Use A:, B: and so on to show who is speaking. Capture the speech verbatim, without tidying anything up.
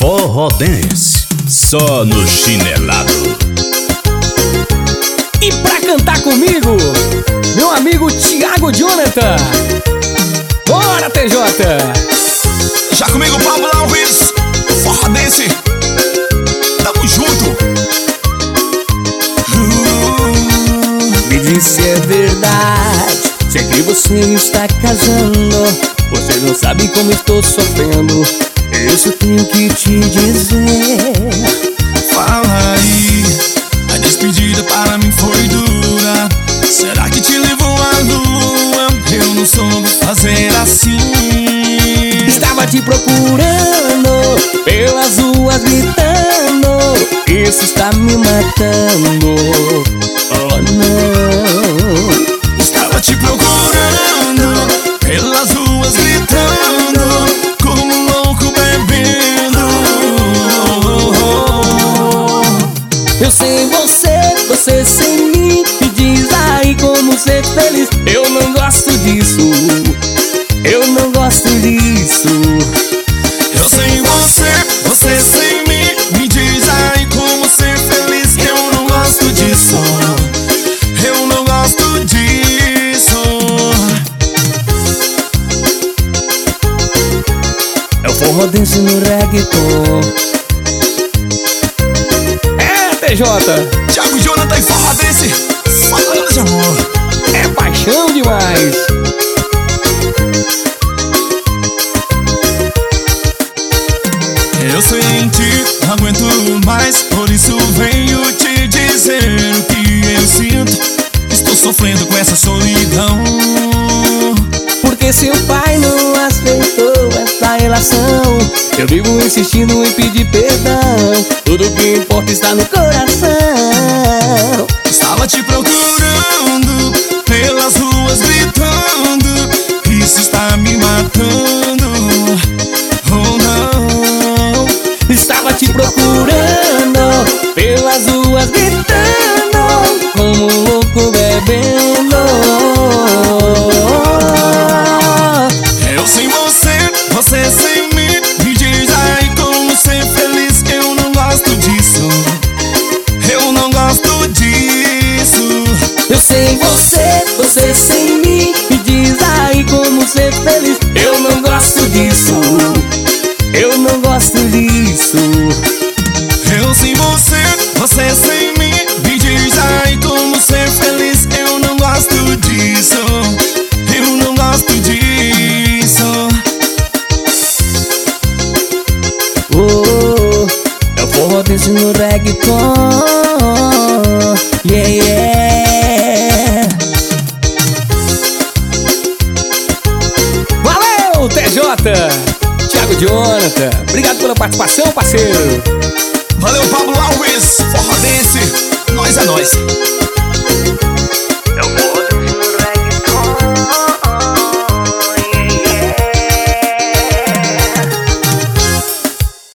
A: Forró Dance, só no chinelado.
B: E pra cantar comigo, meu amigo Thiago Jonathan. Bora, T J!
C: Já comigo, Pablo Alves, Forró Dance, tamo junto.
B: uh, Me diz se é verdade, sei que você está casando. Você não sabe como estou sofrendo, eu só tenho que te dizer.
C: Fala aí, a despedida para mim foi dura. Será que te levou à lua? Eu não soube fazer assim.
B: Estava te procurando pelas ruas gritando, isso está me matando. Oh não.
C: Estava te procurando pelas ruas gritando, como um louco bebendo.
B: Eu sem você, você sem mim. Me diz aí como ser feliz. Eu não gosto disso, eu não gosto disso.
C: Eu sem você, você sem mim. Me diz aí como ser feliz. Eu não gosto disso, eu não gosto disso.
B: É o forró dance no reggaeton. É, T J!
C: Thiago Jonathan e Forró Dance, falando de amor.
B: É paixão demais.
C: Eu sem ti não aguento mais, por isso venho te dizer o que eu sinto. Estou sofrendo com essa solidão,
B: porque seu pai não aceitou essa relação. Eu vivo insistindo em pedir perdão, tudo que importa está no coração.
C: estava te procurando pelas ruas gritando, isso está me matando. Oh não.
B: Estava te procurando pelas ruas gritando, como um louco bebendo.
C: Eu sem você, você sem mim. Me diz aí como ser feliz. Eu não gosto disso, eu não gosto disso.
B: Eu sem você, você sem mim. Me diz aí como ser feliz. Eu não gosto disso, eu não gosto disso.
C: Eu sem você, você sem mim. Me diz aí como ser feliz. Eu não gosto disso, eu não gosto disso.
B: Oh, é o forró dance no reggaeton. Yeah, yeah. Valeu, T J! Thiago Jonathan, obrigado pela participação, parceiro.
C: Valeu, Pablo Alves, Forró Dance, nós é nós.